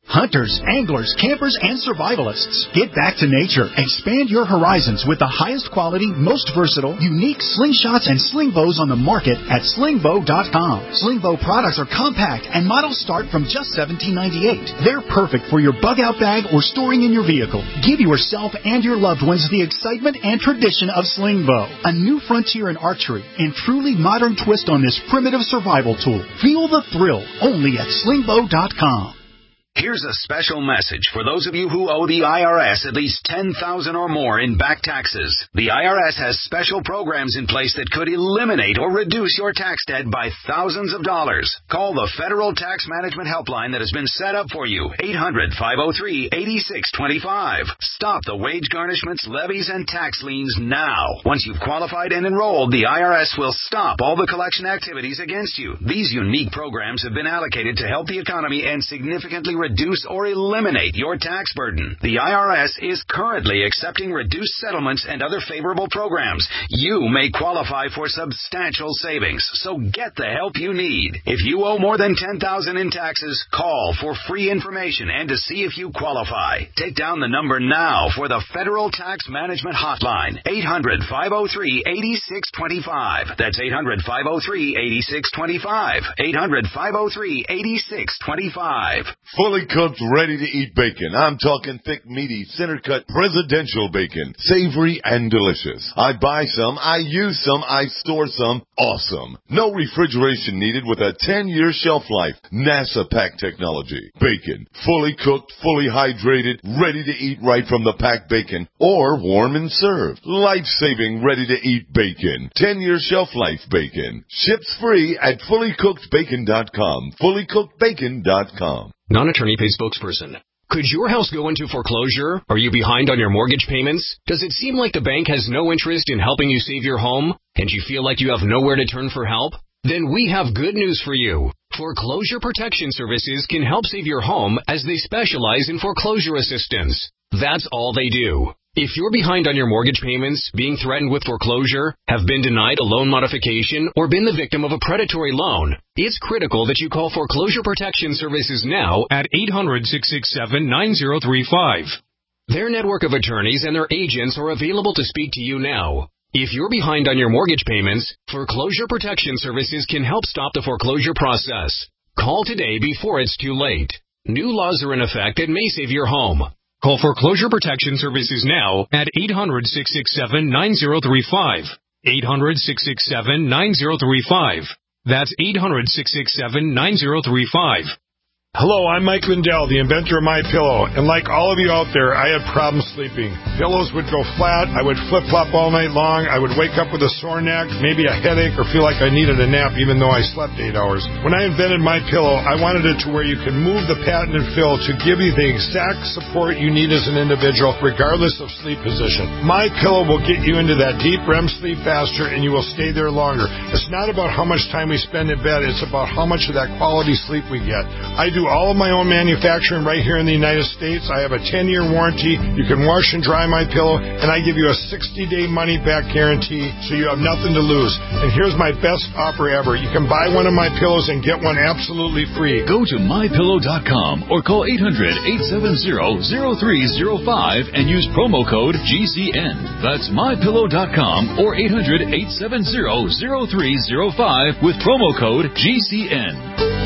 Hunters, anglers, campers, and survivalists, get back to nature. Expand your horizons with the highest quality, most versatile, unique slingshots and sling bows on the market at sling bow dot com. Sling bow products are compact and models start from just seventeen ninety-eight. They're perfect for your bug-out bag or storing in your vehicle. Give yourself and your loved ones the excitement and tradition of sling bow, a new frontier in archery and truly modern twist on this primitive survival tool. Feel the thrill only at sling bow dot com. Here's a special message for those of you who owe the I R S at least ten thousand dollars or more in back taxes. The I R S has special programs in place that could eliminate or reduce your tax debt by thousands of dollars. Call the Federal Tax Management Helpline that has been set up for you, eight hundred, five oh three, eight six two five. Stop the wage garnishments, levies, and tax liens now. Once you've qualified and enrolled, the I R S will stop all the collection activities against you. These unique programs have been allocated to help the economy and significantly reduce or eliminate your tax burden. The I R S is currently accepting reduced settlements and other favorable programs. You may qualify for substantial savings, so get the help you need. If you owe more than ten thousand dollars in taxes, call for free information and to see if you qualify. Take down the number now for the Federal Tax Management Hotline, eight hundred, five oh three, eight six two five. That's eight hundred, five oh three, eight six two five. eight hundred, five oh three, eight six two five. Fully cooked, ready-to-eat bacon. I'm talking thick, meaty, center-cut presidential bacon. Savory and delicious. I buy some, I use some, I store some. Awesome. No refrigeration needed with a ten-year shelf life. NASA pack technology. Bacon. Fully cooked, fully hydrated, ready to eat right from the packed bacon. Or warm and served. Life-saving, ready-to-eat bacon. ten-year shelf life bacon. Ships free at fully cooked bacon dot com. fully cooked bacon dot com. Non-attorney paid spokesperson. Could your house go into foreclosure? Are you behind on your mortgage payments? Does it seem like the bank has no interest in helping you save your home, and you feel like you have nowhere to turn for help? Then we have good news for you. Foreclosure Protection Services can help save your home as they specialize in foreclosure assistance. That's all they do. If you're behind on your mortgage payments, being threatened with foreclosure, have been denied a loan modification, or been the victim of a predatory loan, it's critical that you call Foreclosure Protection Services now at eight hundred, six six seven, nine zero three five. Their network of attorneys and their agents are available to speak to you now. If you're behind on your mortgage payments, Foreclosure Protection Services can help stop the foreclosure process. Call today before it's too late. New laws are in effect that may save your home. Call Foreclosure Protection Services now at eight hundred, six six seven, nine zero three five. eight hundred, six six seven, nine zero three five. That's eight hundred, six six seven, nine zero three five. Hello, I'm Mike Lindell, the inventor of MyPillow, and like all of you out there, I had problems sleeping. Pillows would go flat, I would flip-flop all night long, I would wake up with a sore neck, maybe a headache, or feel like I needed a nap even though I slept eight hours. When I invented MyPillow, I wanted it to where you can move the patented fill to give you the exact support you need as an individual, regardless of sleep position. MyPillow will get you into that deep R E M sleep faster, and you will stay there longer. It's not about how much time we spend in bed, it's about how much of that quality sleep we get. I do all of my own manufacturing right here in the United States. I have a ten-year warranty. You can wash and dry my pillow, and I give you a sixty-day money-back guarantee, so you have nothing to lose. And here's my best offer ever. You can buy one of my pillows and get one absolutely free. Go to my pillow dot com or call eight hundred, eight seven zero, zero three zero five and use promo code G C N. That's my pillow dot com or eight hundred, eight seven zero, zero three zero five with promo code G C N.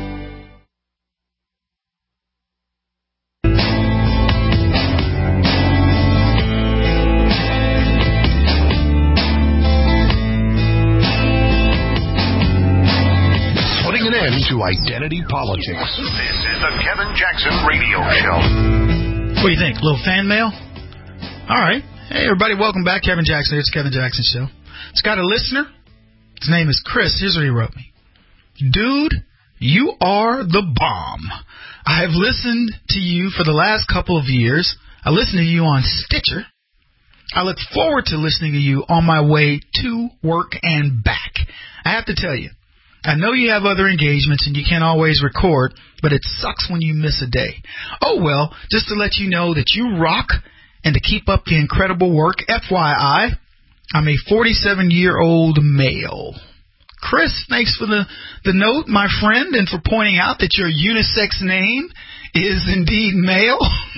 To identity politics. This is the Kevin Jackson Radio Show. What do you think? A little fan mail? All right. Hey, everybody. Welcome back. Kevin Jackson. It's the Kevin Jackson Show. It's got a listener. His name is Chris. Here's what he wrote me. Dude, you are the bomb. I have listened to you for the last couple of years. I listen to you on Stitcher. I look forward to listening to you on my way to work and back. I have to tell you, I know you have other engagements and you can't always record, but it sucks when you miss a day. Oh, well, just to let you know that you rock and to keep up the incredible work, F Y I, I'm a forty-seven-year-old male. Chris, thanks for the, the note, my friend, and for pointing out that your unisex name is indeed male.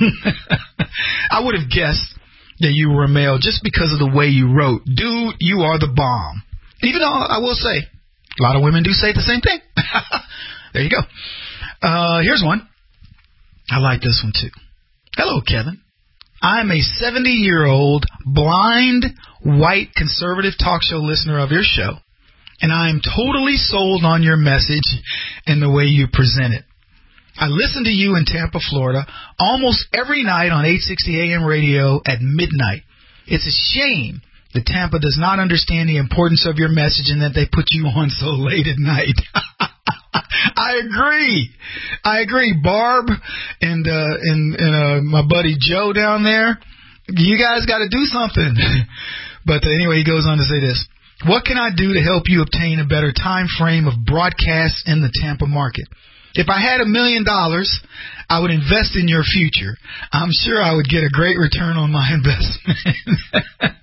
I would have guessed that you were a male just because of the way you wrote. Dude, you are the bomb. Even though I will say, a lot of women do say the same thing. There you go. Uh, here's one. I like this one too. Hello, Kevin. I'm a seventy-year-old blind white conservative talk show listener of your show, and I am totally sold on your message and the way you present it. I listen to you in Tampa, Florida, almost every night on eight sixty A M radio at midnight. It's a shame that Tampa does not understand the importance of your message and that they put you on so late at night. I agree. I agree. Barb and uh, and, and uh, my buddy Joe down there, you guys got to do something. But uh, anyway, he goes on to say this. What can I do to help you obtain a better time frame of broadcasts in the Tampa market? If I had a million dollars, I would invest in your future. I'm sure I would get a great return on my investment.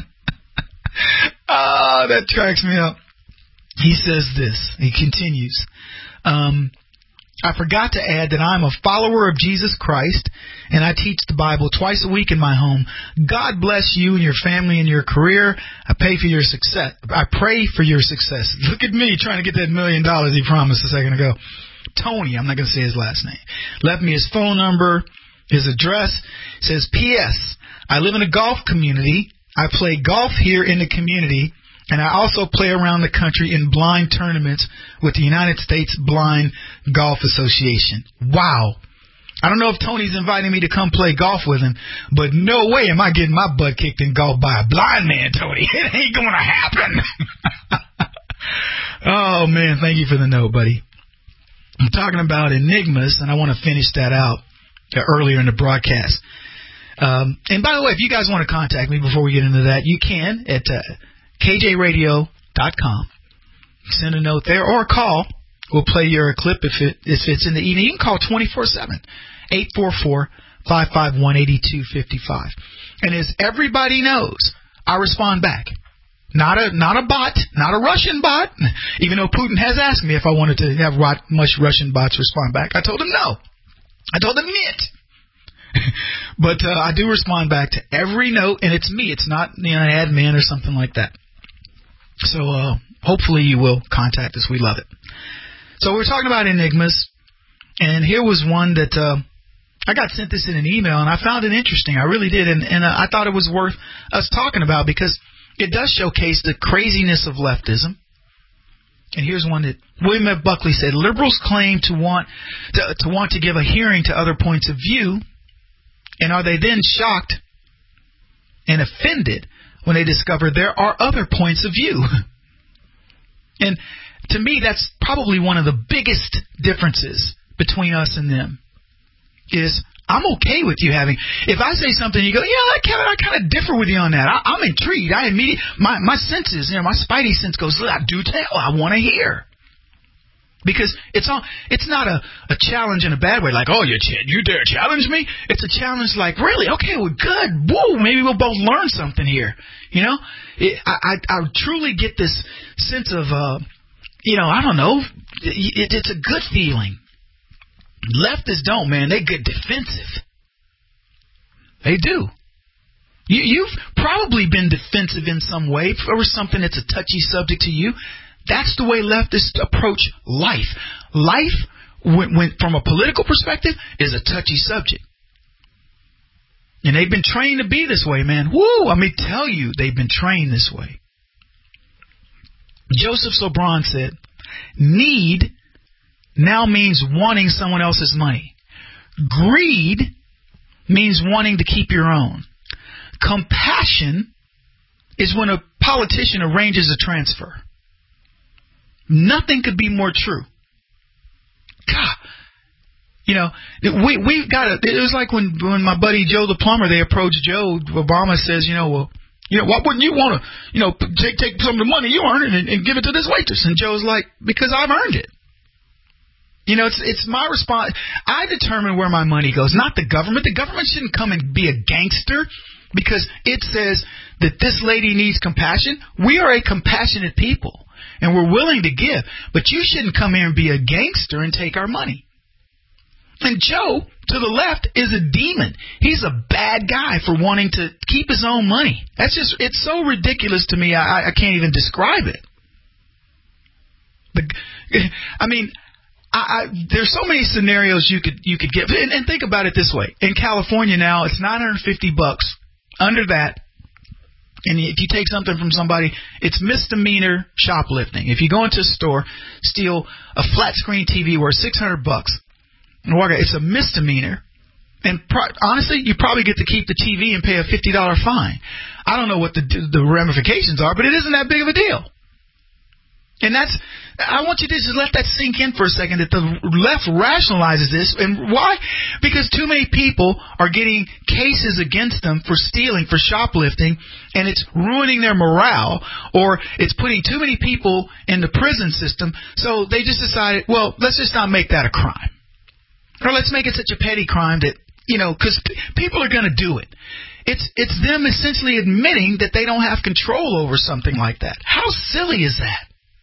Ah, oh, that cracks me up. He says this. He continues. Um, I forgot to add that I'm a follower of Jesus Christ, and I teach the Bible twice a week in my home. God bless you and your family and your career. I pay for your success. I pray for your success. Look at me trying to get that million dollars he promised a second ago. Tony, I'm not going to say his last name, left me his phone number, his address. Says, P S I live in a golf community. I play golf here in the community, and I also play around the country in blind tournaments with the United States Blind Golf Association. Wow. I don't know if Tony's inviting me to come play golf with him, but no way am I getting my butt kicked in golf by a blind man, Tony. It ain't going to happen. Oh, man, thank you for the note, buddy. I'm talking about enigmas, and I want to finish that out earlier in the broadcast. Um, and by the way, if you guys want to contact me before we get into that, you can at uh, K J radio dot com. Send a note there or call. We'll play your clip if, it, if it's in the evening. You can call twenty-four seven, eight four four, five five one, eight two five five. And as everybody knows, I respond back. Not a not a bot, not a Russian bot. Even though Putin has asked me if I wanted to have much Russian bots respond back. I told him no. I told him it. But uh, I do respond back to every note, and it's me. It's not, you know, an admin or something like that. So uh, hopefully you will contact us. We love it. So we're talking about enigmas, and here was one that uh, I got sent this in an email, and I found it interesting. I really did, and, and uh, I thought it was worth us talking about because it does showcase the craziness of leftism. And here's one that William F. Buckley said, liberals claim to want to, to want to give a hearing to other points of view, and are they then shocked and offended when they discover there are other points of view? And to me, that's probably one of the biggest differences between us and them, is I'm okay with you having, if I say something, you go, yeah, Kevin, I kind of differ with you on that. I, I'm intrigued. I immediately, my, my senses, you know, my spidey sense goes, do tell, I want to hear. Because it's all, it's not a, a challenge in a bad way, like, oh, you you dare challenge me? It's a challenge like, really? Okay, well, good. Whoa, maybe we'll both learn something here. You know, it, I, I, I truly get this sense of, uh, you know, I don't know, it, it's a good feeling. Leftists don't, man. They get defensive. They do. You, you've probably been defensive in some way over something that's a touchy subject to you. That's the way leftists approach life. Life, when, when, from a political perspective, is a touchy subject. And they've been trained to be this way, man. Woo! I mean, tell you, they've been trained this way. Joseph Sobran said, need now means wanting someone else's money. Greed means wanting to keep your own. Compassion is when a politician arranges a transfer. Nothing could be more true. God, you know, we we've got a, it was like when when my buddy Joe the plumber, they approached Joe. Obama says, you know, well, you know, why wouldn't you want to, you know, take take some of the money you earn and, and give it to this waitress? And Joe's like, because I've earned it. You know, it's it's my response. I determine where my money goes, not the government. The government shouldn't come and be a gangster because it says that this lady needs compassion. We are a compassionate people, and we're willing to give. But you shouldn't come here and be a gangster and take our money. And Joe, to the left, is a demon. He's a bad guy for wanting to keep his own money. That's just, it's so ridiculous to me, I, I can't even describe it. The, I mean, I, I, there's so many scenarios you could you could get. And, and think about it this way. In California now, it's nine hundred fifty bucks. Under that, and if you take something from somebody, it's misdemeanor shoplifting. If you go into a store, steal a flat screen T V worth six hundred bucks, it's a misdemeanor. And pro- honestly, you probably get to keep the T V and pay a fifty dollars fine. I don't know what the the ramifications are, but it isn't that big of a deal. And that's, I want you to just let that sink in for a second, that the left rationalizes this. And why? Because too many people are getting cases against them for stealing, for shoplifting, and it's ruining their morale, or it's putting too many people in the prison system. So they just decided, well, let's just not make that a crime. Or let's make it such a petty crime that, you know, because p- people are going to do it. It's it's them essentially admitting that they don't have control over something like that. How silly is that?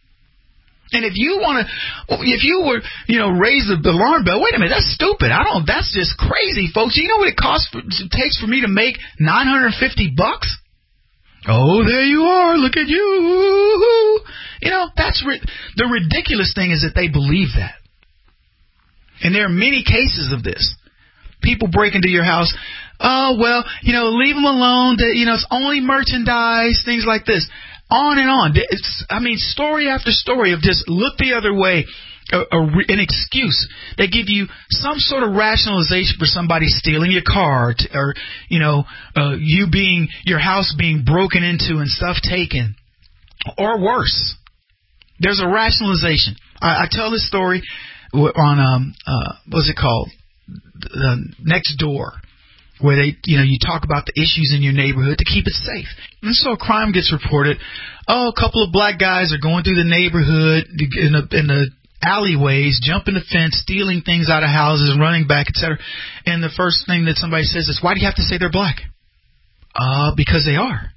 And if you want to, if you were, you know, raise the alarm bell, wait a minute, that's stupid. I don't, that's just crazy, folks. You know what it costs, for, it takes for me to make nine hundred fifty bucks? Oh, there you are. Look at you. You know, that's, ri- the ridiculous thing is that they believe that. And there are many cases of this. People break into your house. Oh, well, you know, leave them alone. That, you know, it's only merchandise, things like this. On and on. It's, I mean, story after story of just look the other way, a, a, an excuse. They give you some sort of rationalization for somebody stealing your car, to, or, you know, uh, you being, your house being broken into and stuff taken. Or worse. There's a rationalization. I, I tell this story on, um, uh, what's it called? Uh, Next Door. Where they, you know, you talk about the issues in your neighborhood to keep it safe. And so a crime gets reported. Oh, a couple of black guys are going through the neighborhood in the, in the alleyways, jumping the fence, stealing things out of houses, running back, et cetera. And the first thing that somebody says is, why do you have to say they're black? Uh, because they are.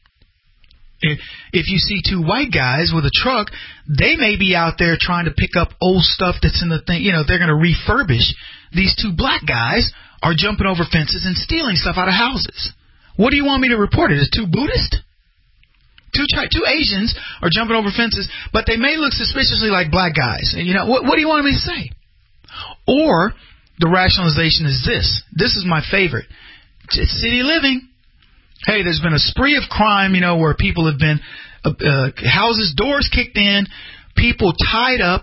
If, if you see two white guys with a truck, they may be out there trying to pick up old stuff that's in the thing. You know, they're going to refurbish. These two black guys are jumping over fences and stealing stuff out of houses. What do you want me to report it as? Two Buddhists? Two two Asians are jumping over fences, but they may look suspiciously like black guys. You know, what, what do you want me to say? Or the rationalization is this. This is my favorite. It's city living. Hey, there's been a spree of crime, you know, where people have been, uh, uh, houses, doors kicked in, people tied up.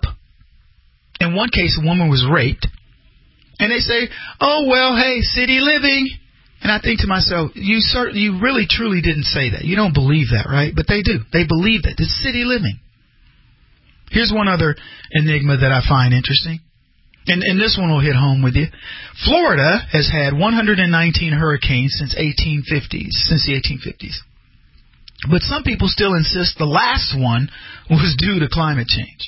In one case, a woman was raped. And they say, oh, well, hey, city living. And I think to myself, you cert- you really, truly didn't say that. You don't believe that, right? But they do. They believe that. It's city living. Here's one other enigma that I find interesting. And, and this one will hit home with you. Florida has had one hundred nineteen hurricanes since eighteen fifties, since the eighteen fifties. But some people still insist the last one was due to climate change.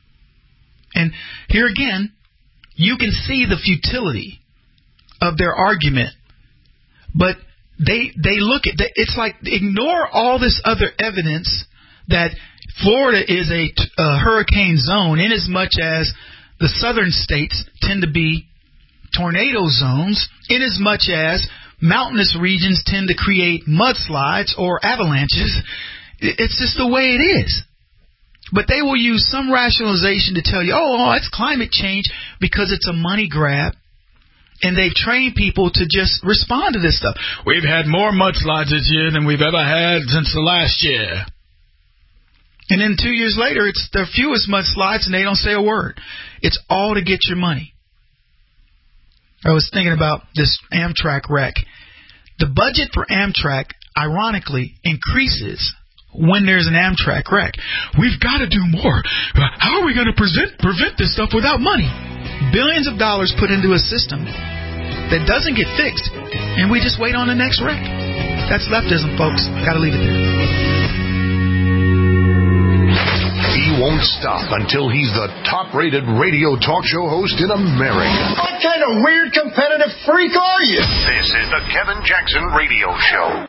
And here again, you can see the futility of their argument. But they they look at, it's like ignore all this other evidence that Florida is a, a hurricane zone, in as much as the southern states tend to be tornado zones, in as much as mountainous regions tend to create mudslides or avalanches. It's just the way it is. But they will use some rationalization to tell you, oh, oh, it's climate change because it's a money grab. And they've trained people to just respond to this stuff. We've had more mudslides this year than we've ever had since the last year. And then two years later, it's the fewest mudslides and they don't say a word. It's all to get your money. I was thinking about this Amtrak wreck. The budget for Amtrak, ironically, increases when there's an Amtrak wreck. We've got to do more. How are we going to present, prevent this stuff without money? Billions of dollars put into a system that doesn't get fixed, and we just wait on the next wreck. That's leftism, folks. Got to leave it there. He won't stop until he's the top-rated radio talk show host in America. What kind of weird competitive freak are you? This is the Kevin Jackson Radio Show.